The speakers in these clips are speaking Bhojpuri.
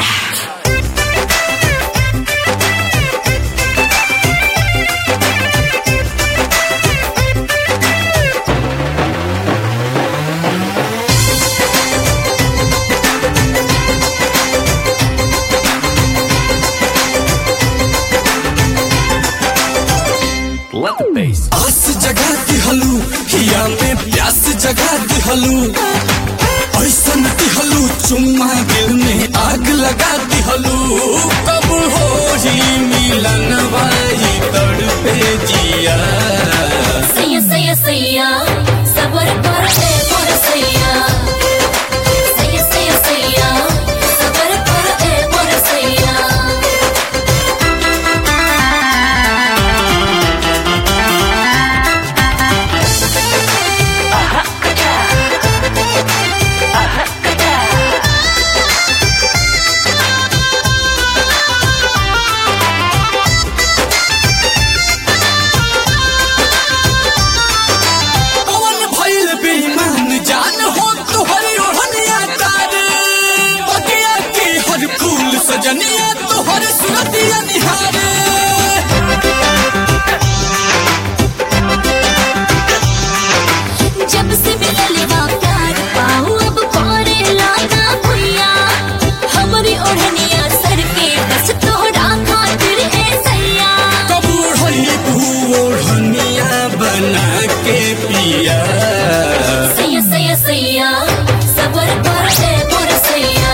आस जगा दिहलू हिया में प्यास जगा दिहलू ऐसन दिहलू चुम्मा दिल में आग लगा दिहलू कब हो ही मिलन वाई तड़पे जिया सैया सैया सैया सबर कर ए मोर सैया सैया सैया सैया सबर कर ए मोर सैया सजनिया तोहर सुरतिया निहारे जब से मिलले बा प्यार पाऊ अब पारे लागा भैया हमारी ओढ़निया सर के बस तोहरा खातिर ए सैया कब ओढ़नी ओढ़निया बना के पिया सैया सैया सैया सबर कर ए मोर सैया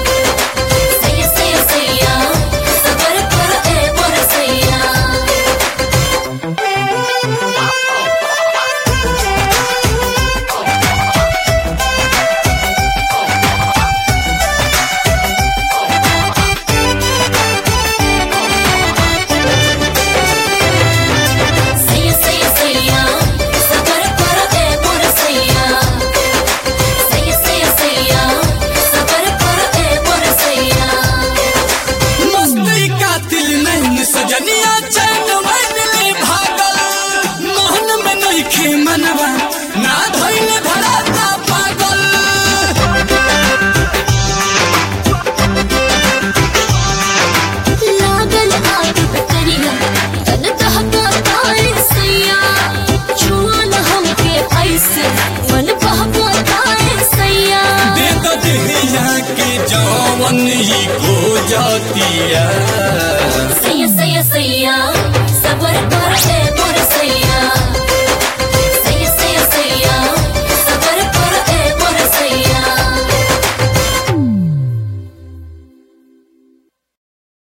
सजनिया चैन में भागल मोहन में नइखे मनवा ना धइले धराता पागल लागल आग करिया तन दहका तारे सैया छुअल हमके ऐसे मन बहका तारे सैया दे दो देहिया के जवन ही खो जातिया सैया सैया सैया सबर कर ए